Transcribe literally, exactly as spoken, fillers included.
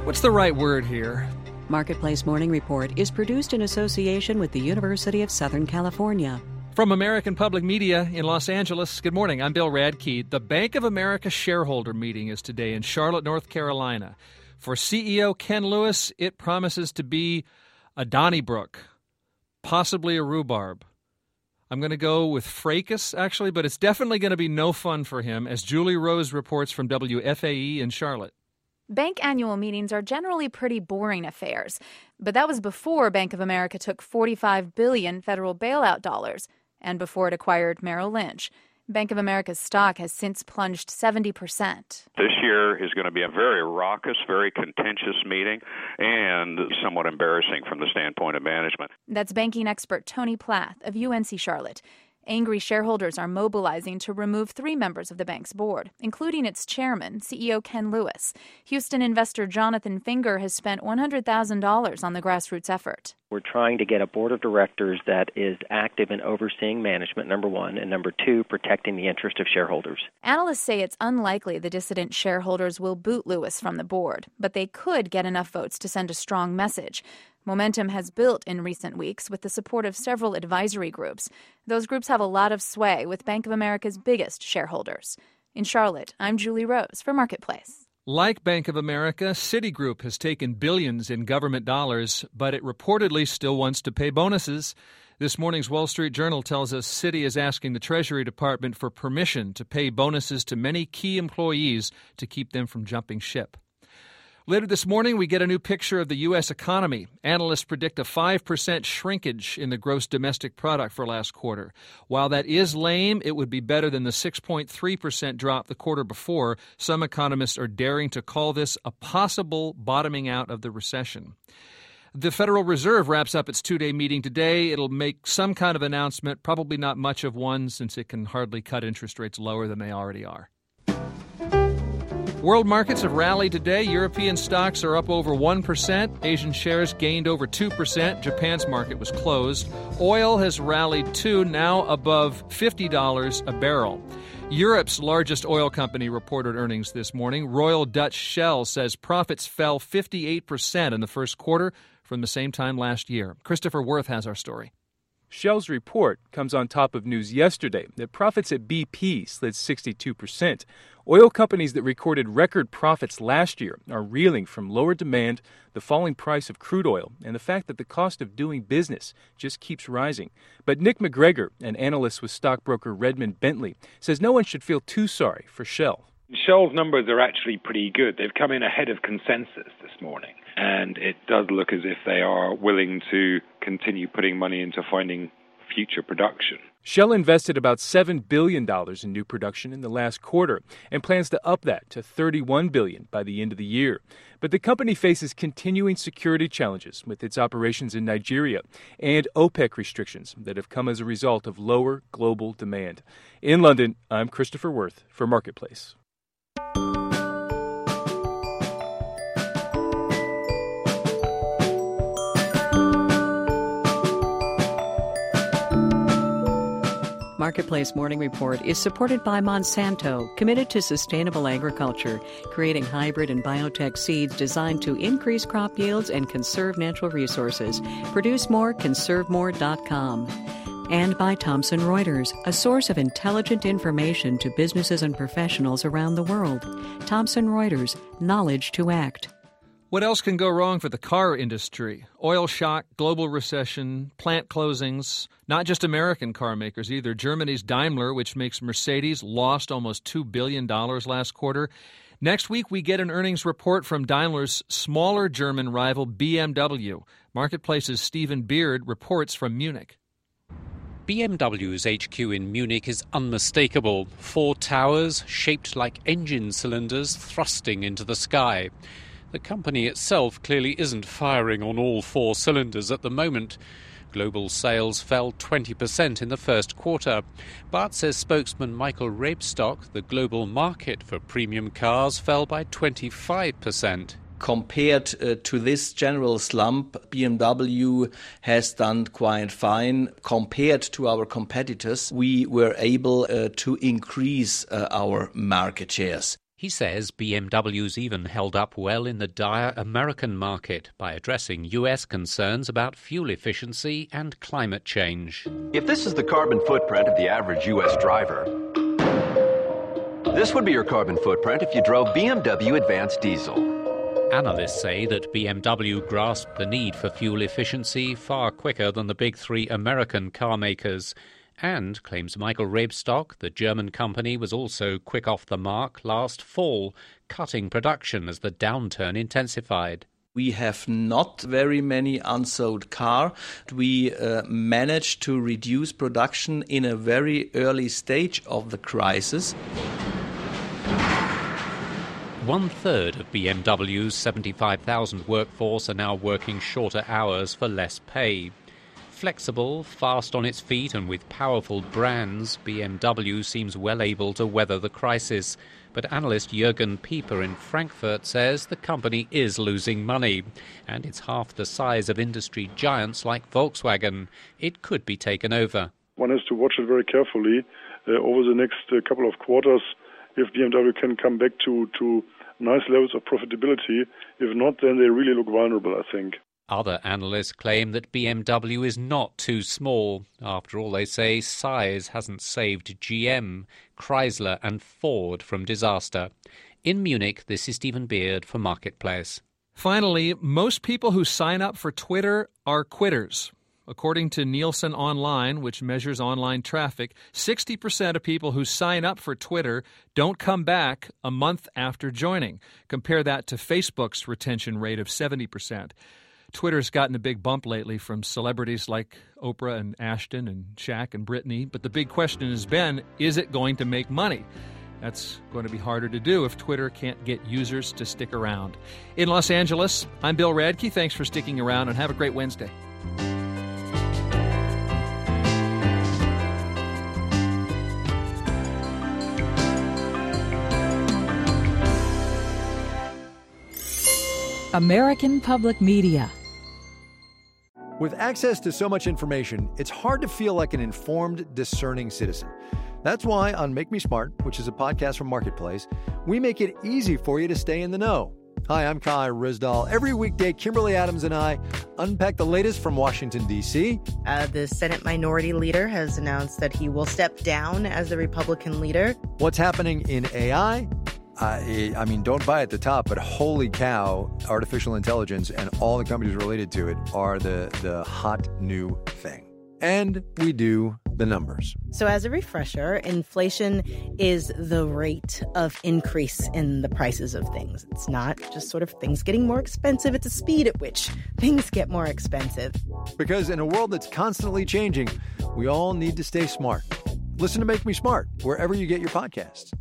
What's the right word here? Marketplace Morning Report is produced in association with the University of Southern California. From American Public Media in Los Angeles, good morning. I'm Bill Radke. The Bank of America shareholder meeting is today in Charlotte, North Carolina. For C E O Ken Lewis, it promises to be a Donnybrook, possibly a rhubarb. I'm going to go with fracas, actually, but it's definitely going to be no fun for him, as Julie Rose reports from W F A E in Charlotte. Bank annual meetings are generally pretty boring affairs, but that was before Bank of America took forty-five billion dollars federal bailout dollars and before it acquired Merrill Lynch. Bank of America's stock has since plunged seventy percent. This year is going to be a very raucous, very contentious meeting and somewhat embarrassing from the standpoint of management. That's banking expert Tony Plath of U N C Charlotte. Angry shareholders are mobilizing to remove three members of the bank's board, including its chairman, C E O Ken Lewis. Houston investor Jonathan Finger has spent one hundred thousand dollars on the grassroots effort. We're trying to get a board of directors that is active in overseeing management, number one, and number two, protecting the interest of shareholders. Analysts say it's unlikely the dissident shareholders will boot Lewis from the board, but they could get enough votes to send a strong message. Momentum has built in recent weeks with the support of several advisory groups. Those groups have a lot of sway with Bank of America's biggest shareholders. In Charlotte, I'm Julie Rose for Marketplace. Like Bank of America, Citigroup has taken billions in government dollars, but it reportedly still wants to pay bonuses. This morning's Wall Street Journal tells us Citi is asking the Treasury Department for permission to pay bonuses to many key employees to keep them from jumping ship. Later this morning, we get a new picture of the U S economy. Analysts predict a five percent shrinkage in the gross domestic product for last quarter. While that is lame, it would be better than the six point three percent drop the quarter before. Some economists are daring to call this a possible bottoming out of the recession. The Federal Reserve wraps up its two-day meeting today. It'll make some kind of announcement, probably not much of one, since it can hardly cut interest rates lower than they already are. World markets have rallied today. European stocks are up over one percent. Asian shares gained over two percent. Japan's market was closed. Oil has rallied too, now above fifty dollars a barrel. Europe's largest oil company reported earnings this morning. Royal Dutch Shell says profits fell fifty-eight percent in the first quarter from the same time last year. Christopher Worth has our story. Shell's report comes on top of news yesterday that profits at B P slid sixty-two percent. Oil companies that recorded record profits last year are reeling from lower demand, the falling price of crude oil, and the fact that the cost of doing business just keeps rising. But Nick McGregor, an analyst with stockbroker Redmond Bentley, says no one should feel too sorry for Shell. Shell's numbers are actually pretty good. They've come in ahead of consensus this morning, and it does look as if they are willing to continue putting money into finding future production. Shell invested about seven billion dollars in new production in the last quarter and plans to up that to thirty-one billion dollars by the end of the year. But the company faces continuing security challenges with its operations in Nigeria and OPEC restrictions that have come as a result of lower global demand. In London, I'm Christopher Worth for Marketplace. Marketplace Morning Report is supported by Monsanto, committed to sustainable agriculture, creating hybrid and biotech seeds designed to increase crop yields and conserve natural resources. Produce more, conserve more dot com. And by Thomson Reuters, a source of intelligent information to businesses and professionals around the world. Thomson Reuters, knowledge to act. What else can go wrong for the car industry? Oil shock, global recession, plant closings. Not just American car makers either. Germany's Daimler, which makes Mercedes, lost almost two billion dollars last quarter. Next week, we get an earnings report from Daimler's smaller German rival B M W. Marketplace's Stephen Beard reports from Munich. B M W's H Q in Munich is unmistakable. Four towers, shaped like engine cylinders, thrusting into the sky. The company itself clearly isn't firing on all four cylinders at the moment. Global sales fell twenty percent in the first quarter. But, says spokesman Michael Rabestock, the global market for premium cars fell by twenty-five percent. Compared uh, to this general slump, B M W has done quite fine. Compared to our competitors, we were able uh, to increase uh, our market shares. He says B M W's even held up well in the dire American market by addressing U S concerns about fuel efficiency and climate change. If this is the carbon footprint of the average U S driver, this would be your carbon footprint if you drove B M W Advanced Diesel. Analysts say that B M W grasped the need for fuel efficiency far quicker than the big three American car makers. And, claims Michael Rebstock, the German company was also quick off the mark last fall, cutting production as the downturn intensified. We have not very many unsold cars. We uh, managed to reduce production in a very early stage of the crisis. One-third of B M W's seventy-five thousand workforce are now working shorter hours for less pay. Flexible, fast on its feet and with powerful brands, B M W seems well able to weather the crisis. But analyst Jürgen Pieper in Frankfurt says the company is losing money. And it's half the size of industry giants like Volkswagen. It could be taken over. One has to watch it very carefully uh, over the next uh, couple of quarters if B M W can come back to, to nice levels of profitability. If not, then they really look vulnerable, I think. Other analysts claim that B M W is not too small. After all, they say size hasn't saved G M, Chrysler and Ford from disaster. In Munich, this is Stephen Beard for Marketplace. Finally, most people who sign up for Twitter are quitters. According to Nielsen Online, which measures online traffic, sixty percent of people who sign up for Twitter don't come back a month after joining. Compare that to Facebook's retention rate of seventy percent. Twitter's gotten a big bump lately from celebrities like Oprah and Ashton and Shaq and Britney. But the big question has been, is it going to make money? That's going to be harder to do if Twitter can't get users to stick around. In Los Angeles, I'm Bill Radke. Thanks for sticking around and have a great Wednesday. American Public Media. With access to so much information, it's hard to feel like an informed, discerning citizen. That's why on Make Me Smart, which is a podcast from Marketplace, we make it easy for you to stay in the know. Hi, I'm Kai Rizdal. Every weekday, Kimberly Adams and I unpack the latest from Washington, D C Uh, the Senate Minority Leader has announced that he will step down as the Republican leader. What's happening in A I? I, I mean, don't buy at the top, but holy cow, artificial intelligence and all the companies related to it are the, the hot new thing. And we do the numbers. So as a refresher, inflation is the rate of increase in the prices of things. It's not just sort of things getting more expensive. It's the speed at which things get more expensive. Because in a world that's constantly changing, we all need to stay smart. Listen to Make Me Smart wherever you get your podcasts.